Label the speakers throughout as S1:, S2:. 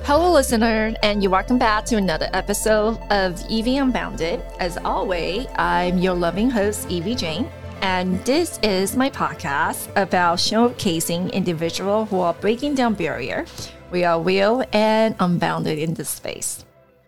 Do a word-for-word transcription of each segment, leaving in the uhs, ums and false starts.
S1: Hello, listener, and you're welcome back to another episode of Evie Unbounded. As always, I'm your loving host, Evie Jane, and this is my podcast about showcasing individuals who are breaking down barrier. We are real and unbounded in this space.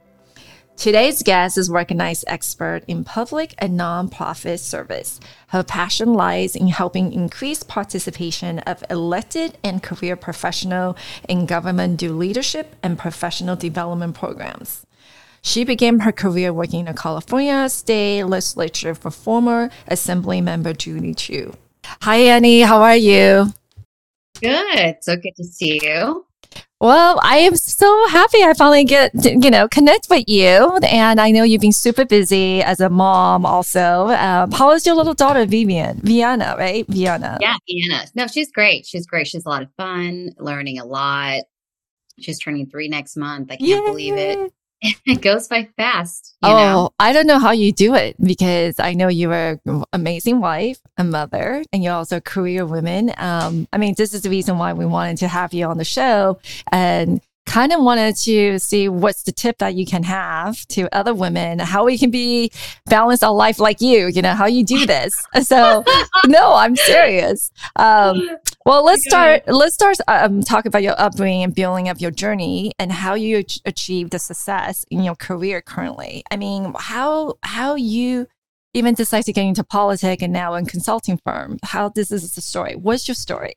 S1: Today's guest is a recognized expert in public and nonprofit service. Her passion lies in helping increase participation of elected and career professionals in government do leadership and professional development programs. She began her career working in the California State Legislature for former Assembly Member Judy Chu. Hi, Annie. How are you?
S2: Good. So good to see you.
S1: Well, I am so happy I finally get to, you know, connect with you. And I know you've been super busy as a mom also. Um, how is your little daughter, Vivian? Vienna, right? Vienna.
S2: Yeah, Vienna. No, she's great. She's great. She's a lot of fun, learning a lot. She's turning three next month. I can't Yay. believe it. It goes by fast. You
S1: oh,
S2: know?
S1: I don't know how you do it because I know you're an amazing wife, a mother, and you're also a career woman. Um, I mean, this is the reason why we wanted to have you on the show and kind of wanted to see what's the tip that you can have to other women, how we can be balance our life like you, you know, how you do this. So, no, I'm serious. Um, well, let's start, let's start um, talk about your upbringing and building up your journey and how you ach- achieved the success in your career currently. I mean, how, how you even decided to get into politics and now in consulting firm, how this is the story. What's your story?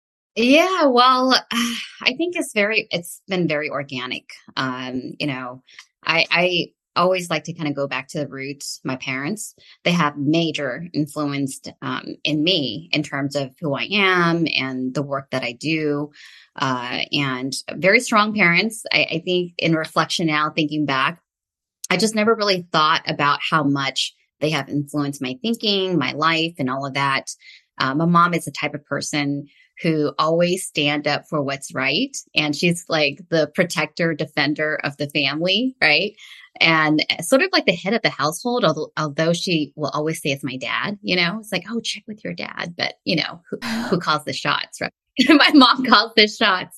S2: Yeah, well, I think it's very, it's been very organic. Um, you know, I, I always like to kind of go back to the roots. My parents, they have major influence um, in me in terms of who I am and the work that I do. Uh, and very strong parents. I, I think in reflection now, thinking back, I just never really thought about how much they have influenced my thinking, my life, and all of that. Um, my mom is the type of person who always stand up for what's right. And she's like the protector, defender of the family, right? And sort of like the head of the household, although, although she will always say it's my dad, you know, it's like, oh, check with your dad. But, you know, who, who calls the shots, right? My mom calls the shots.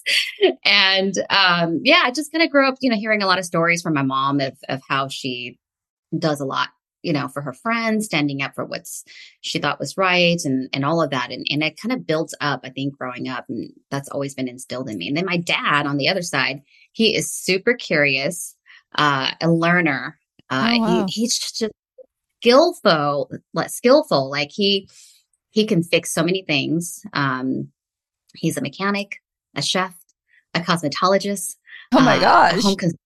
S2: And um, yeah, I just kind of grew up, you know, hearing a lot of stories from my mom of, of how she does a lot, you know, for her friends, standing up for what's she thought was right and, and all of that. And, and it kind of builds up, I think, growing up. And that's always been instilled in me. And then my dad on the other side, he is super curious, uh, a learner. Uh,
S1: oh, wow.
S2: he, he's just skillful, like skillful. Like he, he can fix so many things. Um, he's a mechanic, a chef, a cosmetologist.
S1: Oh my
S2: uh,
S1: gosh.
S2: A home cons-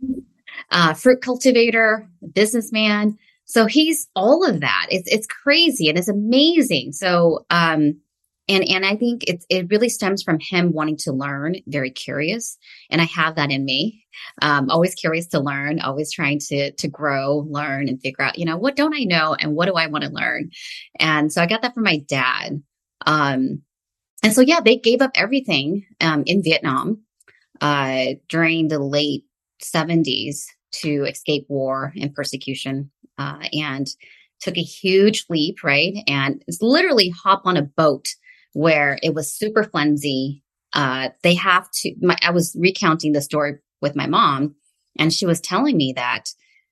S2: uh, fruit cultivator, a businessman. So he's all of that. It's it's crazy and it's amazing. So um and and I think it's it really stems from him wanting to learn, very curious. And I have that in me. Um, always curious to learn, always trying to to grow, learn, and figure out, you know, what don't I know and what do I want to learn? And so I got that from my dad. Um and so yeah, they gave up everything um in Vietnam uh during the late seventies to escape war and persecution. Uh, and took a huge leap, right? And it's literally hop on a boat where it was super flimsy. Uh, they have to, my, I was recounting the story with my mom, and she was telling me that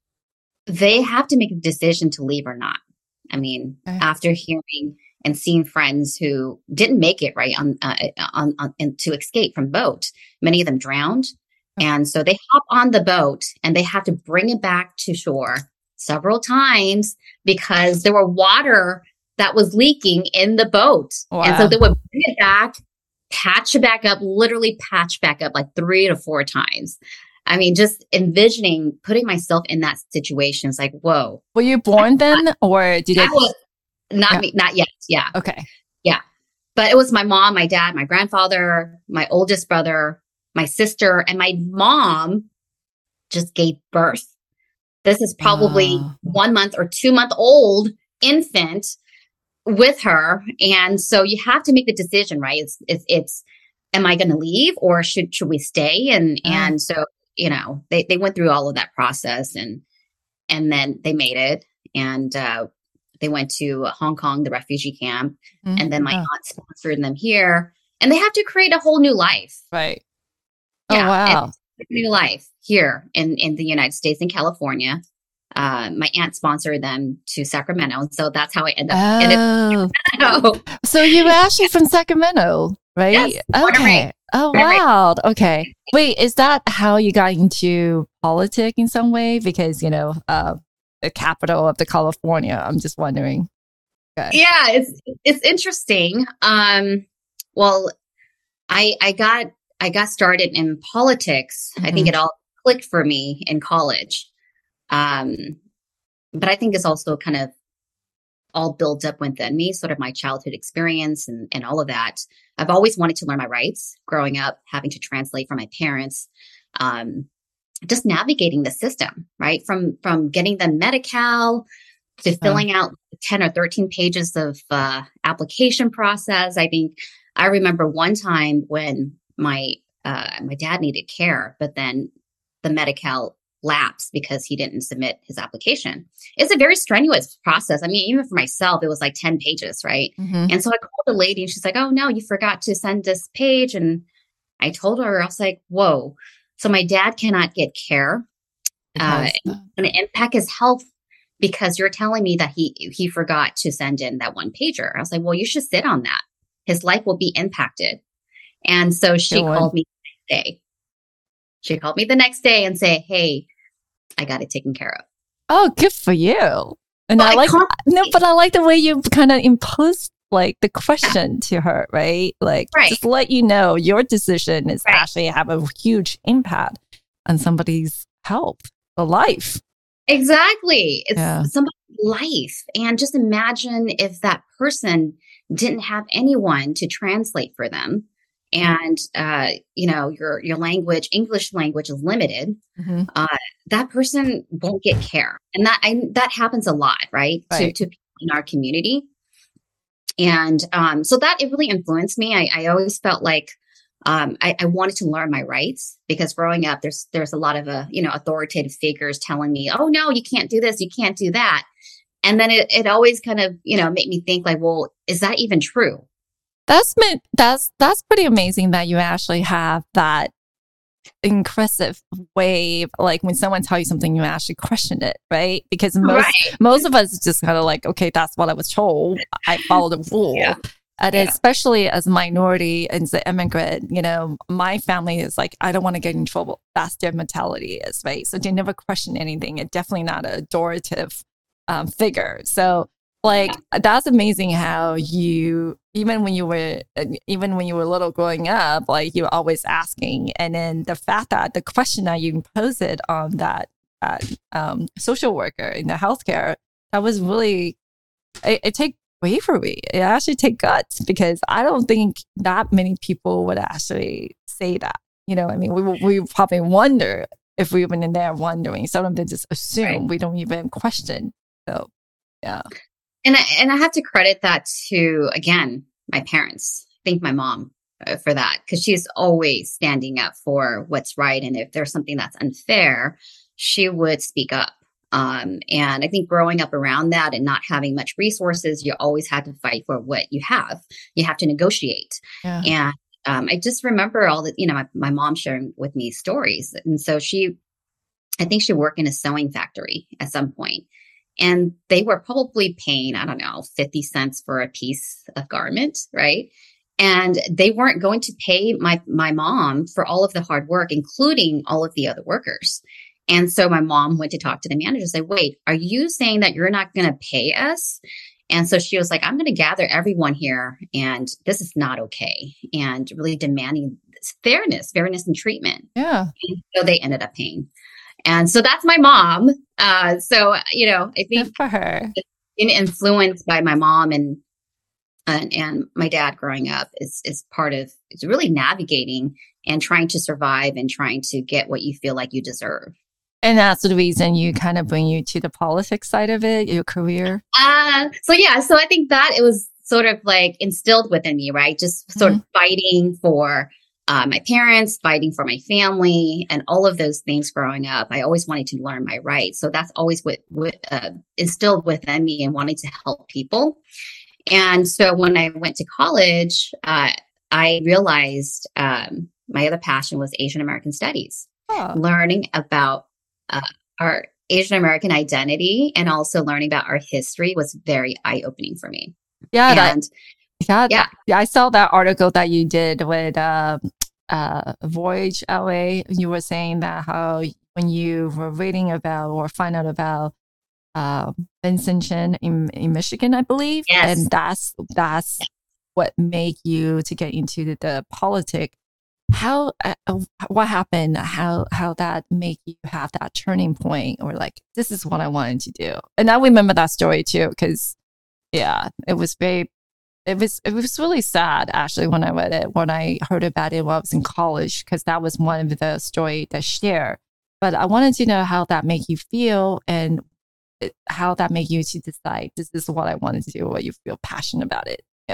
S2: they have to make a decision to leave or not. I mean, okay. After hearing and seeing friends who didn't make it, right, on, uh, on, on, on to escape from boat, many of them drowned. Okay. And so they hop on the boat and they have to bring it back to shore several times because there were water that was leaking in the boat. Wow. And so they would bring it back, patch it back up, literally patch back up like three to four times. I mean, just envisioning putting myself in that situation is like, whoa.
S1: Were you born then or did it?
S2: Was not yeah. me, not yet. Yeah.
S1: Okay.
S2: Yeah. But it was my mom, my dad, my grandfather, my oldest brother, my sister, and my mom just gave birth. This is probably oh. one month or two month old infant with her. And so you have to make the decision, right? It's, it's, it's am I going to leave or should, should we stay? And, oh. and so, you know, they, they went through all of that process and, and then they made it. And, uh, they went to Hong Kong, the refugee camp. Mm-hmm. And then my oh. aunt sponsored them here and they have to create a whole new life.
S1: Right.
S2: Yeah,
S1: oh, wow.
S2: new life here in, in the United States, in California. Uh, my aunt sponsored them to Sacramento. And so that's how I ended up.
S1: Oh,
S2: Ended
S1: so you were actually from Sacramento, right?
S2: Yes,
S1: Okay. Oh, wow. Okay. Wait, is that how you got into politics in some way? Because, you know, uh, the capital of the California. I'm just wondering. Okay.
S2: Yeah, it's it's interesting. Um, well, I I got I got started in politics. Mm-hmm. I think it all clicked for me in college. Um, but I think it's also kind of all built up within me, sort of my childhood experience and, and all of that. I've always wanted to learn my rights growing up, having to translate for my parents, um, just navigating the system, right? From, from getting the Medi-Cal to filling out ten or thirteen pages of uh, application process. I think I remember one time when my, uh, my dad needed care, but then the Medi-Cal lapse because he didn't submit his application. It's a very strenuous process. I mean, even for myself, it was like ten pages, right? Mm-hmm. And so I called the lady and she's like, oh no, you forgot to send this page. And I told her, I was like, whoa. So my dad cannot get care. Uh, and it impact his health because you're telling me that he, he forgot to send in that one pager. I was like, well, you should sit on that. His life will be impacted. And so she Good called one. me the next day. She called me the next day and say, hey, I got it taken care of.
S1: Oh, good for you. And well, I like, I no, but I like the way you kind of impose like the question to her, right? Like right. just let you know your decision is right. actually have a huge impact on somebody's health or life.
S2: Exactly. It's yeah. somebody's life. And just imagine if that person didn't have anyone to translate for them. And, uh, you know, your, your language, English language is limited. Mm-hmm. Uh, that person won't get care. And that, I, that happens a lot, right? right. To, to people in our community. And, um, so that, it really influenced me. I, I always felt like, um, I, I wanted to learn my rights because growing up, there's, there's a lot of, uh, you know, authoritative figures telling me, oh no, you can't do this. You can't do that. And then it, it always kind of, you know, made me think like, well, is that even true?
S1: That's that's that's pretty amazing that you actually have that impressive way. Like when someone tells you something, you actually question it, right? Because most right. most of us just kind of like, okay, that's what I was told. I follow the rule. Yeah. And yeah. especially as a minority and as an immigrant, you know, my family is like, I don't want to get in trouble. That's their mentality is, right? So they never question anything. It's definitely not a authoritative um, figure. So like yeah. that's amazing how you even when you were even when you were little growing up, like you were always asking, and then the fact that the question that you imposed it on that, that um, social worker in the healthcare, that was really it, it take bravery. It actually take guts because I don't think that many people would actually say that. You know, I mean, we we probably wonder if we were in there wondering. Some of them just assume right. we don't even question. So yeah.
S2: And I, and I have to credit that to, again, my parents. I thank my mom uh, for that because she's always standing up for what's right. And if there's something that's unfair, she would speak up. Um, and I think growing up around that and not having much resources, you always had to fight for what you have. You have to negotiate. Yeah. And um, I just remember all the, you know, my, my mom sharing with me stories. And so she, I think she worked in a sewing factory at some point. And they were probably paying, I don't know, fifty cents for a piece of garment, right? And they weren't going to pay my, my mom for all of the hard work, including all of the other workers. And so my mom went to talk to the manager and say, wait, are you saying that you're not going to pay us? And so she was like, I'm going to gather everyone here and this is not okay. And really demanding fairness, fairness and treatment.
S1: Yeah.
S2: And so they ended up paying. And so that's my mom. Uh, so, you know, I think
S1: Good for her.
S2: Being influenced by my mom and, and and my dad growing up is is part of it's really navigating and trying to survive and trying to get what you feel like you deserve.
S1: And that's the reason you kind of bring you to the politics side of it, your career.
S2: Uh, so yeah, so I think that it was sort of like instilled within me, right? Just sort mm-hmm. of fighting for Uh, my parents, fighting for my family, and all of those things growing up. I always wanted to learn my rights. So that's always what, what uh, instilled within me and wanting to help people. And so when I went to college, uh, I realized um, my other passion was Asian American studies.
S1: Oh.
S2: learning about uh, our Asian American identity and also learning about our history was very eye opening for me.
S1: Yeah, that,
S2: And
S1: yeah,
S2: yeah,
S1: that, yeah, I saw that article that you did with uh, uh, Voyage L A. You were saying that how when you were reading about or find out about uh, Vincent Chin in, in Michigan, I believe,
S2: yes,
S1: and that's that's what made you to get into the, the politics. How uh, what happened? How how that make you have that turning point, or like this is what I wanted to do? And I remember that story too, because yeah, it was very, it was it was really sad actually when I read it, when I heard about it when I was in college, because that was one of the story that share. But I wanted to know how that make you feel and how that make you to decide this is what I wanted to do, or you feel passionate about it. Yeah.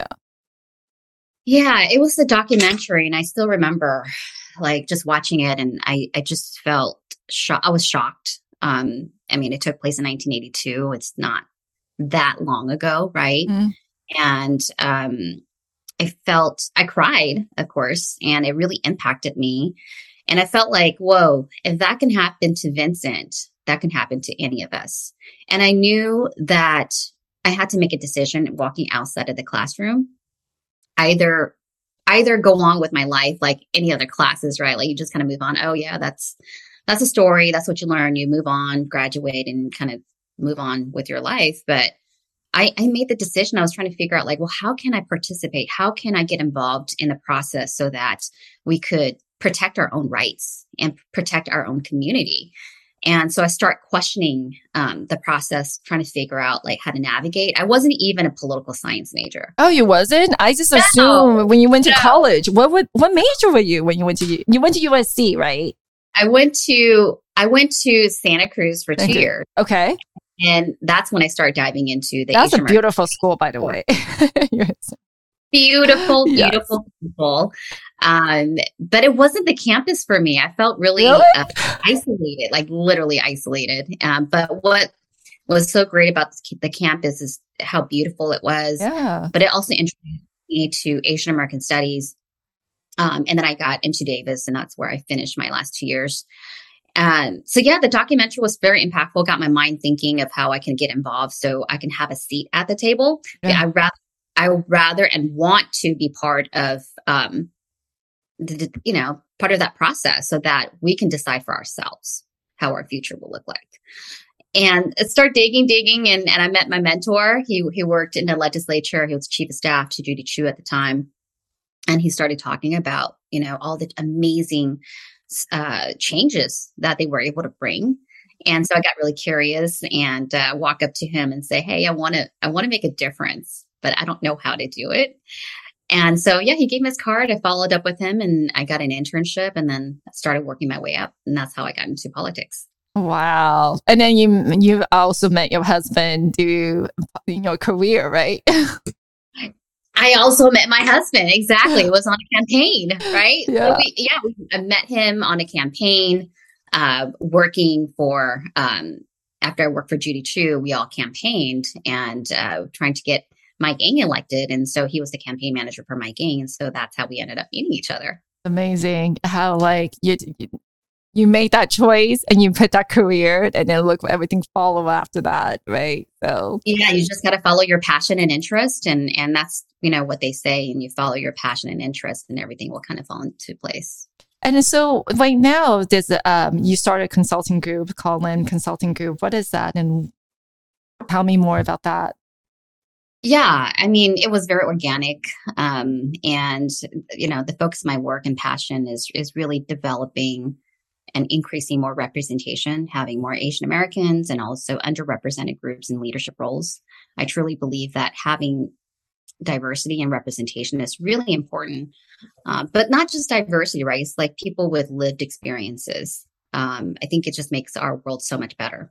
S2: Yeah, it was a documentary, and I still remember, like, just watching it, and I, I just felt shocked. I was shocked. Um, I mean, it took place in nineteen eighty-two. It's not that long ago, right?
S1: Mm.
S2: And um, I felt, I cried, of course, and it really impacted me. And I felt like, whoa, if that can happen to Vincent, that can happen to any of us. And I knew that I had to make a decision walking outside of the classroom. Either either go along with my life like any other classes, right? Like you just kind of move on. Oh yeah, that's that's a story. That's what you learn. You move on, graduate, and kind of move on with your life. But I, I made the decision. I was trying to figure out like, well, how can I participate? How can I get involved in the process so that we could protect our own rights and protect our own community? And so I start questioning um, the process, trying to figure out like how to navigate. I wasn't even a political science major.
S1: Oh, you wasn't? I just
S2: No,
S1: assumed when you went to
S2: no.
S1: college. What would, what major were you when you went to U- you went to U S C, right?
S2: I went to I went to Santa Cruz for two
S1: Okay.
S2: years,
S1: Okay,
S2: and that's when I started diving into the
S1: that's
S2: Asian
S1: a beautiful school, by the way. Yes.
S2: beautiful,
S1: Yes.
S2: beautiful people. Um, but it wasn't the campus for me. I felt really,
S1: Really?
S2: uh, isolated, like literally isolated. Um, but what was so great about the, the campus is how beautiful it was.
S1: Yeah.
S2: But it also introduced me to Asian American studies. Um, and then I got into Davis, and that's where I finished my last two years. Um, so yeah, the documentary was very impactful, got my mind thinking of how I can get involved so I can have a seat at the table.
S1: Yeah.
S2: I rather, I would rather and want to be part of, um, the, the, you know, part of that process so that we can decide for ourselves how our future will look like. And I start digging, digging, and, and I met my mentor. He, he worked in the legislature. He was chief of staff to Judy Chu at the time. And he started talking about, you know, all the amazing uh, changes that they were able to bring. And so I got really curious and uh, walk up to him and say, hey, I want to, I want to make a difference, but I don't know how to do it. And so, yeah, he gave me his card. I followed up with him and I got an internship and then started working my way up. And that's how I got into politics.
S1: Wow. And then you you also met your husband through your career, right?
S2: I also met my husband. Exactly. It was on a campaign, right?
S1: Yeah.
S2: So we, yeah. We, I met him on a campaign, uh, working for, um, after I worked for Judy Chu, we all campaigned and, uh, trying to get Mike Ng elected. And so he was the campaign manager for Mike Ng. And so that's how we ended up meeting each other.
S1: Amazing how like you, you you made that choice and you put that career and then look everything follow after that, right? So
S2: yeah, you just got to follow your passion and interest, and and that's, you know, what they say, and you follow your passion and interest and everything will kind of fall into place.
S1: And so right now there's um you started a consulting group called Lynn Consulting Group. What is that, and tell me more about that?
S2: Yeah, I mean, it was very organic. Um, and, you know, the focus of my work and passion is is really developing and increasing more representation, having more Asian Americans and also underrepresented groups in leadership roles. I truly believe that having diversity and representation is really important, uh, but not just diversity, right? It's like people with lived experiences. Um, I think it just makes our world so much better.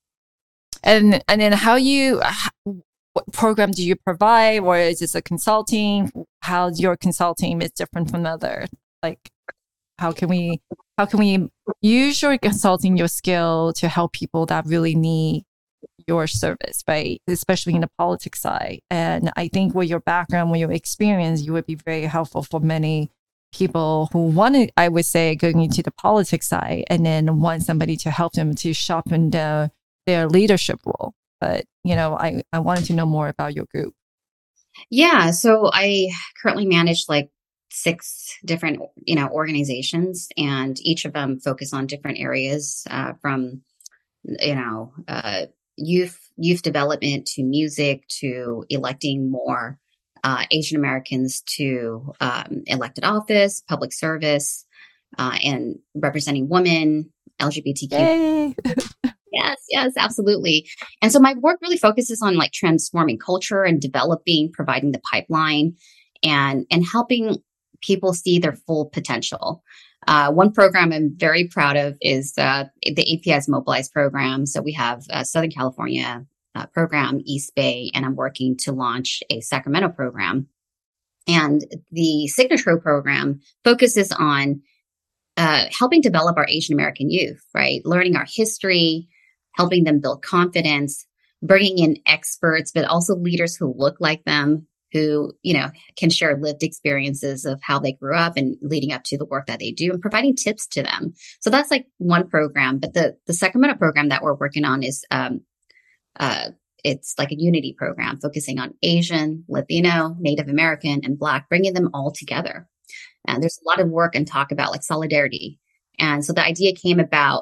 S1: And and then how you, what program do you provide, or is this a consulting? How your consulting is different from other? Like, how can we how can we use your consulting, your skill to help people that really need your service, right? Especially in the politics side. And I think with your background, with your experience, you would be very helpful for many people who want to, I would say, going into the politics side and then want somebody to help them to sharpen their, their leadership role. But, you know, I, I wanted to know more about your group.
S2: Yeah. So I currently manage like six different, you know, organizations, and each of them focus on different areas, uh, from, you know, uh, youth, youth development to music to electing more uh, Asian Americans to um, elected office, public service, uh, and representing women, L G B T Q.
S1: Yay.
S2: Yes, yes, absolutely. And so my work really focuses on like transforming culture and developing, providing the pipeline, and and helping people see their full potential. Uh, one program I'm very proud of is uh, the A P I's Mobilize program. So we have a Southern California uh, program, East Bay, and I'm working to launch a Sacramento program. And the Signature program focuses on uh, helping develop our Asian American youth, right? Learning our history, helping them build confidence, bringing in experts, but also leaders who look like them, who, you know, can share lived experiences of how they grew up and leading up to the work that they do, and providing tips to them. So that's like one program. But the, the Sacramento program that we're working on is, um, uh, it's like a unity program focusing on Asian, Latino, Native American, and Black, bringing them all together. And there's a lot of work and talk about like solidarity. And so the idea came about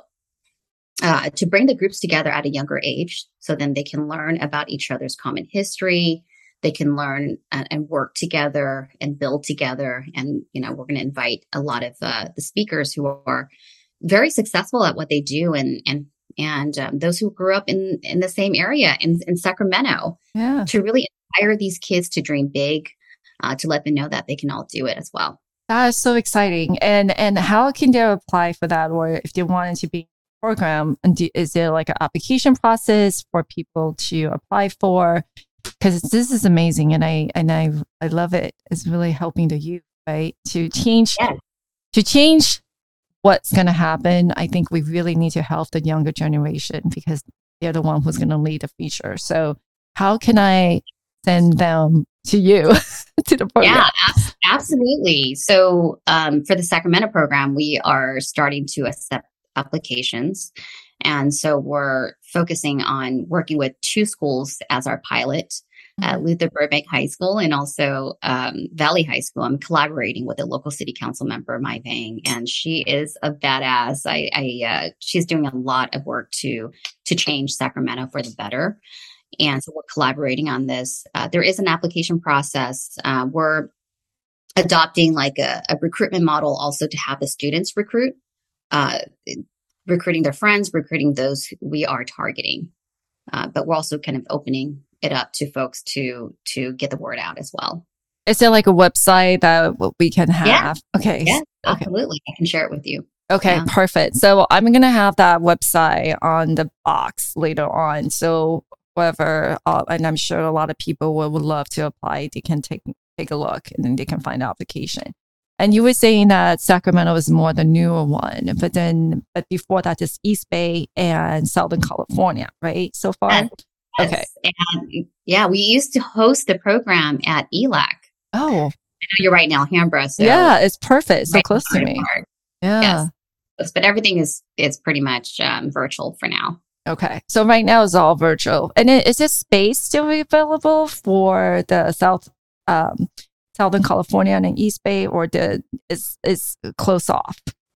S2: uh, to bring the groups together at a younger age, so then they can learn about each other's common history. They can learn uh, and work together and build together. And, you know, we're going to invite a lot of uh, the speakers who are very successful at what they do, and and and um, those who grew up in, in the same area in, in Sacramento,
S1: yeah,
S2: to really inspire these kids to dream big, uh, to let them know that they can all do it as well.
S1: That is so exciting. And and how can they apply for that? Or if they wanted to be in a program, and do, is there like an application process for people to apply for? Because this is amazing, and I and I I love it. It's really helping the youth, right? To change,
S2: Yeah.
S1: to change what's going to happen. I think we really need to help the younger generation, because they're the one who's going to lead the future. So how can I send them to you, to the program?
S2: Yeah, ab- absolutely. So um, for the Sacramento program, we are starting to accept applications. And so we're focusing on working with two schools as our pilot, uh, Luther Burbank High School and also um, Valley High School. I'm collaborating with a local city council member, Mai Vang, and she is a badass. I, I uh, she's doing a lot of work to to change Sacramento for the better. And so we're collaborating on this. Uh, there is an application process. Uh, we're adopting like a, a recruitment model also to have the students recruit. Uh, recruiting their friends, recruiting those we are targeting. Uh, but we're also kind of opening it up to folks to to get the word out as well.
S1: Is there like a website that we can have?
S2: Yeah.
S1: Okay.
S2: Yeah,
S1: Okay.
S2: absolutely. I can share it with you.
S1: Okay,
S2: Yeah.
S1: perfect. So I'm going to have that website on the box later on. So whoever, uh, and I'm sure a lot of people will, would love to apply, they can take take a look, and then they can find the application. And you were saying that Sacramento is more the newer one, but then, but before that is East Bay and Southern California, right? So far?
S2: Yes, yes.
S1: Okay.
S2: And yeah, we used to host the program at E L A C.
S1: Oh,
S2: I know you're right now, Alhambra. So
S1: yeah, it's perfect. So
S2: right
S1: close to
S2: not
S1: me.
S2: far.
S1: Yeah.
S2: Yes. But everything is is pretty much um, virtual for now.
S1: Okay. So right now it's all virtual. And it, is this space still available for the South, um, Southern California and East Bay, or the is is close off?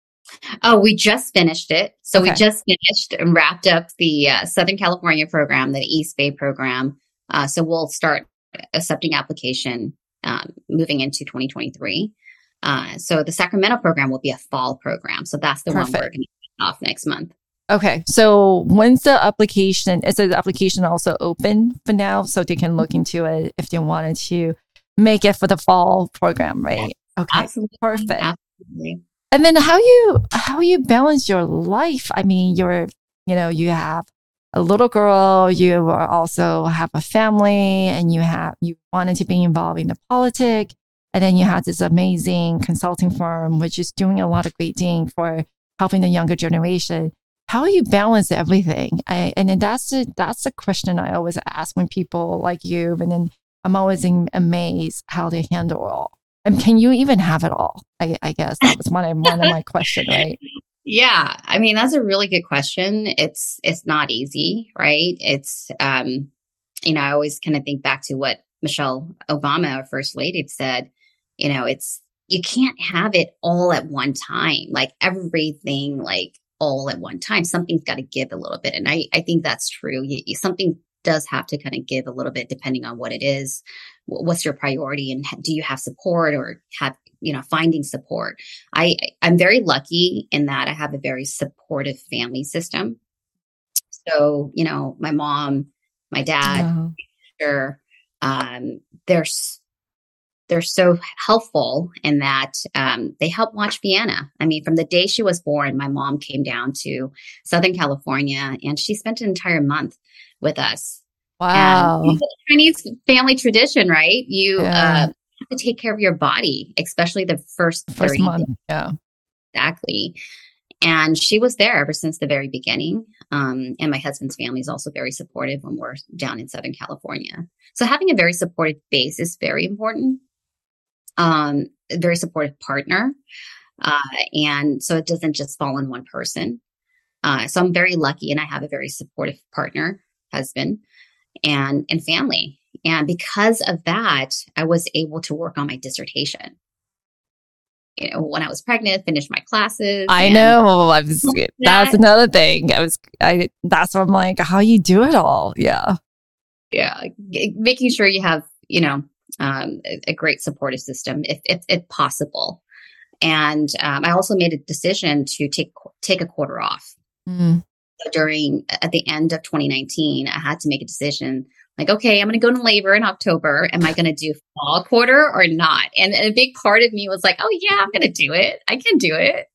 S2: Oh, we just finished it. So
S1: Okay.
S2: we just finished and wrapped up the uh, Southern California program, the East Bay program. Uh, so we'll start accepting application um, moving into twenty twenty-three. Uh, so the Sacramento program will be a fall program. So that's the one
S1: Perfect.
S2: we're going to kick off next month.
S1: Okay. So when's the application? Is the application also open for now, so they can look into it if they wanted to make it for the fall program, right? Okay.
S2: Absolutely.
S1: Perfect.
S2: Absolutely.
S1: And then how you how you balance your life? I mean, you're you know you have a little girl, you are also have a family, and you have you wanted to be involved in the politics, and then you have this amazing consulting firm which is doing a lot of great things for helping the younger generation. How you balance everything? I, and then that's the that's the question I always ask when people like you, and then I'm always in, amazed how they handle all And can you even have it all? I, I guess that was one of, one of my question, right?
S2: Yeah, I mean, that's a really good question. It's it's not easy, right? It's um, you know, I always kind of think back to what Michelle Obama, our first lady, said. You know, it's you can't have it all at one time, like everything, like all at one time. Something's got to give a little bit, and I I think that's true. You, you, something does have to kind of give a little bit depending on what it is. What's your priority, and do you have support or have you know finding support? I I'm very lucky in that I have a very supportive family system. So you know, my mom, my dad,
S1: Yeah.
S2: sister, um, there's they're so helpful in that um, they help watch Vienna. I mean, from the day she was born, my mom came down to Southern California and she spent an entire month with us. And
S1: Wow.
S2: Chinese family tradition, right? You uh,
S1: Yeah.
S2: have to take care of your body, especially the first
S1: First
S2: thirty days.
S1: month. Yeah.
S2: Exactly. And she was there ever since the very beginning. Um, and my husband's family is also very supportive when we're down in Southern California. So having a very supportive base is very important. Um, a very supportive partner. Uh, and so it doesn't just fall on one person. Uh, so I'm very lucky and I have a very supportive partner, husband, and, and family. And because of that, I was able to work on my dissertation. You know, when I was pregnant, finished my classes.
S1: I
S2: and
S1: know. I was,
S2: that,
S1: that's another thing. I was, I, that's what I'm like, how you do it all. Yeah.
S2: yeah, g- making sure you have, you know, um, a, a great supportive system if, if, if possible. And um, I also made a decision to take take a quarter off.
S1: Mm.
S2: So during at the end of twenty nineteen, I had to make a decision. Like, okay, I'm going to go into labor in October. Am I going to do fall quarter or not? And, and a big part of me was like, oh yeah, I'm going to do it. I can do it.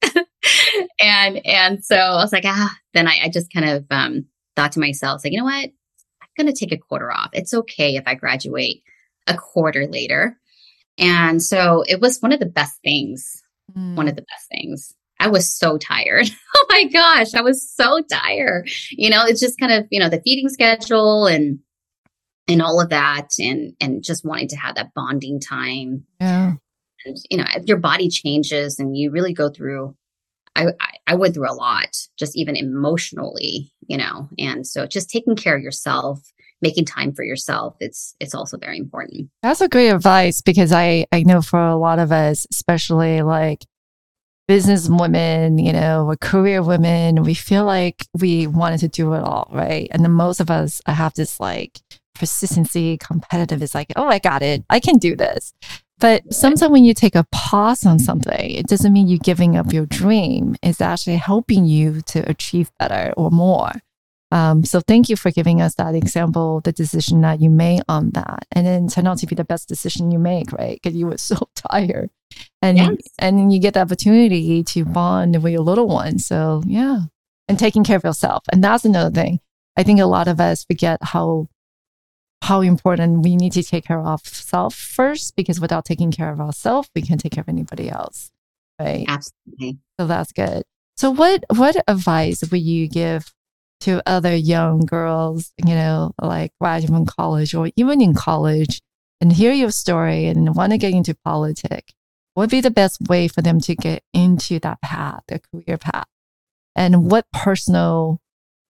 S2: and and so I was like, ah. Then I, I just kind of um, thought to myself, like, you know what? I'm going to take a quarter off. It's okay if I graduate a quarter later. And so it was one of the best things.
S1: Mm.
S2: One of the best things. I was so tired. Oh my gosh, I was so tired. You know, it's just kind of, you know, the feeding schedule and and all of that and and just wanting to have that bonding time.
S1: Yeah.
S2: And you know, your body changes and you really go through I, I I went through a lot, just even emotionally, you know. And so just taking care of yourself, making time for yourself, it's it's also very important.
S1: That's a great advice because I, I know for a lot of us, especially like business women, you know, or career women, we feel like we wanted to do it all, right? And then most of us have this like persistency, competitive is like, oh, I got it. I can do this. But sometimes when you take a pause on something, it doesn't mean you're giving up your dream. It's actually helping you to achieve better or more. Um, so thank you for giving us that example, the decision that you made on that, and then turned out to be the best decision you make, right? Because you were so tired, and
S2: Yes.
S1: you, and you get the opportunity to bond with your little one. So yeah, and taking care of yourself, and that's another thing. I think a lot of us forget how how important we need to take care of ourselves first, because without taking care of ourselves, we can't take care of anybody else, right?
S2: Absolutely.
S1: So that's good. So what what advice would you give to other young girls, you know, like graduating from college or even in college and hear your story and want to get into politics? What would be the best way for them to get into that path, the career path? And what personal,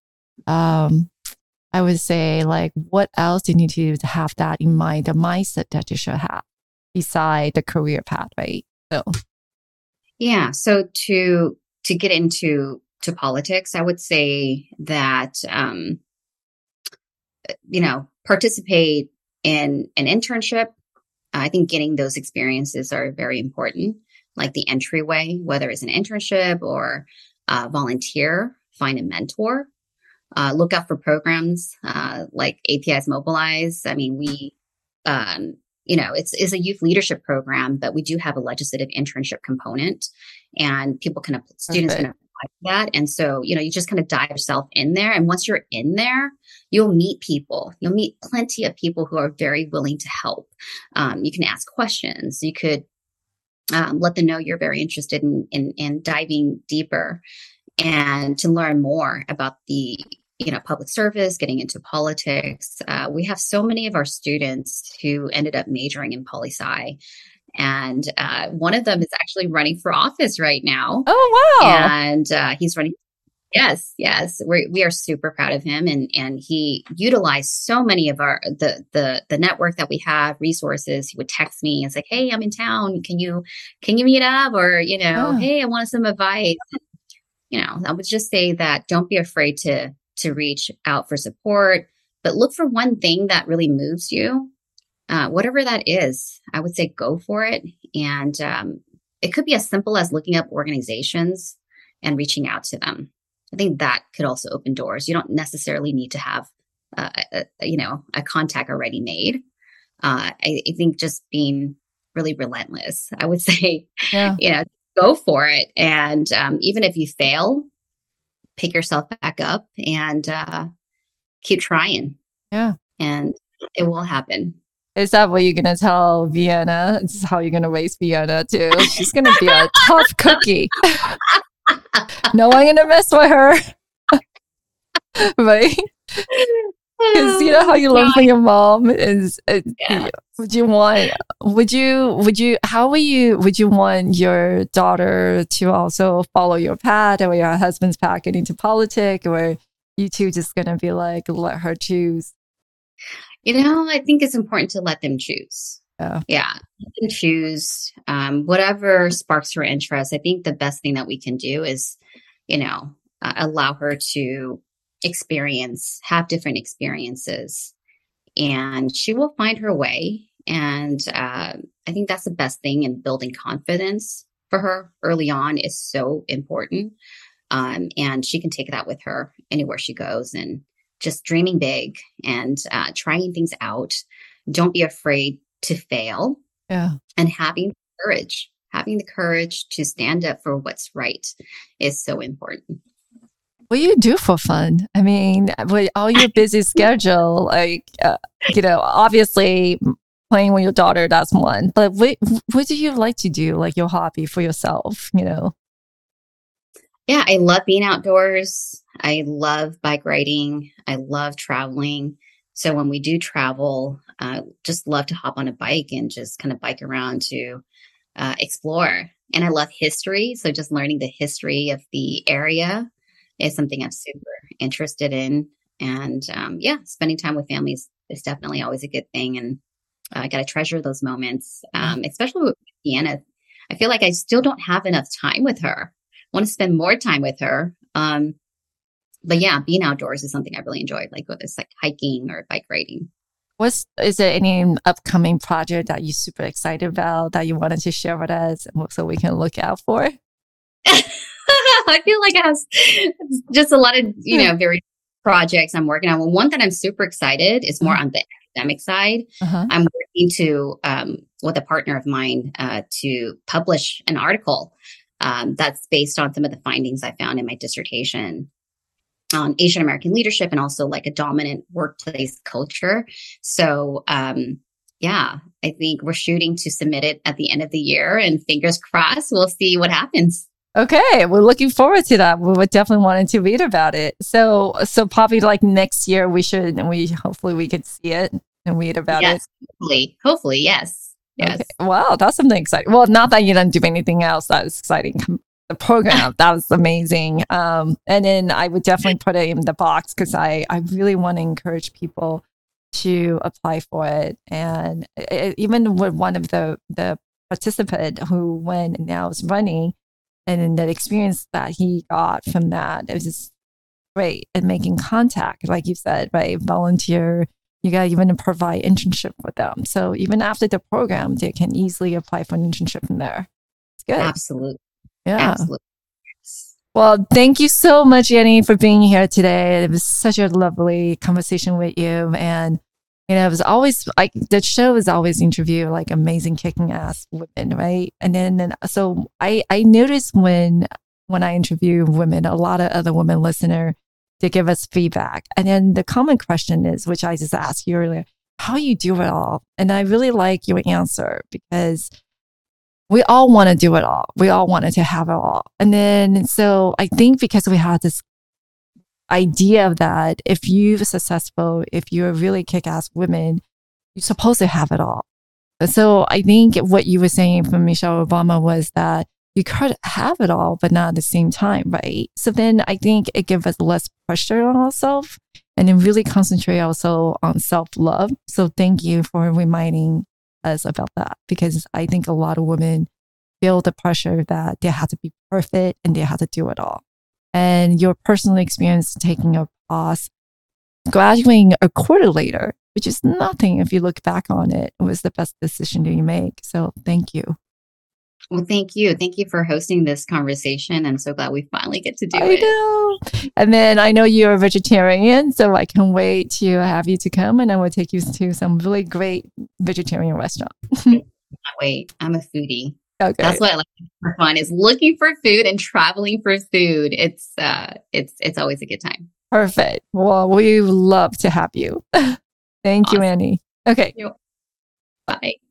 S1: um, I would say, like, what else do you need to have that in mind, the mindset that you should have beside the career path, right? So,
S2: Yeah. So to to get into to politics, I would say that um, you know, participate in an internship. I think getting those experiences are very important, like the entryway, whether it's an internship or uh, volunteer, find a mentor, uh, look out for programs uh, like A P I's Mobilize. I mean, we, um, you know, it's, it's a youth leadership program, but we do have a legislative internship component and people can, students
S1: perfect.
S2: can apply for that. And so, you know, you just kind of dive yourself in there. And once you're in there, you'll meet people. You'll meet plenty of people who are very willing to help. Um, you can ask questions. You could um, let them know you're very interested in, in, in diving deeper and to learn more about the, you know, public service, getting into politics. Uh, we have so many of our students who ended up majoring in poli-sci. And uh, one of them is actually running for office right now.
S1: Oh, wow.
S2: And uh, he's running. Yes, yes, we we are super proud of him, and and he utilized so many of our the the the network that we have, resources. He would text me and say, "Hey, I'm in town. Can you can you meet up?" Or you know,
S1: Yeah.
S2: "Hey, I want some advice." You know, I would just say that don't be afraid to to reach out for support, but look for one thing that really moves you, uh, whatever that is. I would say go for it, and um, it could be as simple as looking up organizations and reaching out to them. I think that could also open doors. You don't necessarily need to have, uh, a, a, you know, a contact already made. Uh, I, I think just being really relentless, I would say,
S1: Yeah.
S2: you know, go for it. And um, even if you fail, pick yourself back up and uh, keep trying.
S1: Yeah.
S2: And it will happen.
S1: Is that what you're going to tell Vienna? This is how you're going to raise Vienna too. She's going to be a tough cookie. No one going to mess with her. Right? Because you know how you learn from your mom is, uh,
S2: Yeah.
S1: would you want, would you, would you, how would you, would you want your daughter to also follow your path or your husband's path getting into politics, or you two just going to be like, let her choose?
S2: You know, I think it's important to let them choose.
S1: Yeah.
S2: Yeah. Let them choose um, whatever sparks her interest. I think the best thing that we can do is, you know, uh, allow her to experience, have different experiences, and she will find her way. And uh, I think that's the best thing in building confidence for her early on is so important. Um, and she can take that with her anywhere she goes, and just dreaming big and uh, trying things out. Don't be afraid to fail.
S1: Yeah.
S2: And having courage, having the courage to stand up for what's right is so important.
S1: What do you do for fun? I mean, with all your busy schedule, like, uh, you know, obviously playing with your daughter, that's one. But what, what do you like to do, like your hobby for yourself, you know?
S2: Yeah, I love being outdoors. I love bike riding. I love traveling. So when we do travel, uh, just love to hop on a bike and just kind of bike around to uh, explore. And I love history. So just learning the history of the area is something I'm super interested in. And um, yeah, spending time with families is definitely always a good thing. And uh, I got to treasure those moments, um, especially with Vienna. I feel like I still don't have enough time with her. I want to spend more time with her. Um, but yeah, being outdoors is something I really enjoy, like whether it's like hiking or bike riding.
S1: What's, is there any upcoming project that you're super excited about that you wanted to share with us so we can look out for?
S2: I feel like I have just a lot of, you know, very projects I'm working on. Well, one that I'm super excited is more on the academic side. Uh-huh. I'm working to, um, with a partner of mine, uh, to publish an article, um, that's based on some of the findings I found in my dissertation on Asian American leadership and also like a dominant workplace culture. So, um, yeah, I think we're shooting to submit it at the end of the year, and fingers crossed, we'll see what happens.
S1: Okay, we're looking forward to that. We would definitely wanted to read about it. So, so probably like next year we should, and we hopefully we could see it and read about
S2: yes,
S1: it.
S2: Hopefully, hopefully, yes, yes.
S1: Okay. Wow, that's something exciting. Well, not that you didn't do anything else that was exciting. The program that was amazing. Um, and then I would definitely put it in the box because I I really want to encourage people to apply for it. And it, even with one of the the participant who went and now is running. And then the experience that he got from that, it was just great. And making contact, like you said, right? Volunteer, you got to even provide internship with them. So even after the program, they can easily apply for an internship in there. It's good.
S2: Absolutely.
S1: Yeah.
S2: Absolutely.
S1: Well, thank you so much, Jenny, for being here today. It was such a lovely conversation with you. And you know, it was always like the show is always interview like amazing kicking ass women, right? And then, then so I I noticed when when I interview women, a lot of other women listener, they give us feedback. And then the common question is, which I just asked you earlier, how you do it all? And I really like your answer because we all want to do it all. We all wanted to have it all. And then so I think because we had this idea of that, if you're successful, if you're really kick-ass women, you're supposed to have it all. So I think what you were saying from Michelle Obama was that you could have it all, but not at the same time, right? So then I think it gives us less pressure on ourselves and then really concentrate also on self-love. So thank you for reminding us about that, because I think a lot of women feel the pressure that they have to be perfect and they have to do it all. And your personal experience taking a pause, graduating a quarter later, which is nothing if you look back on it, it was the best decision that you make. So thank you.
S2: Well, thank you. Thank you for hosting this conversation. I'm so glad we finally get to do
S1: I
S2: it.
S1: know. And then I know you're a vegetarian, so I can wait to have you to come and I will take you to some really great vegetarian restaurant.
S2: Wait, I'm a foodie.
S1: Okay.
S2: That's what I like for fun, is looking for food and traveling for food. It's uh it's it's always a good time.
S1: Perfect. Well, we love to have you. Thank
S2: Awesome.
S1: you, Annie. Okay.
S2: Bye.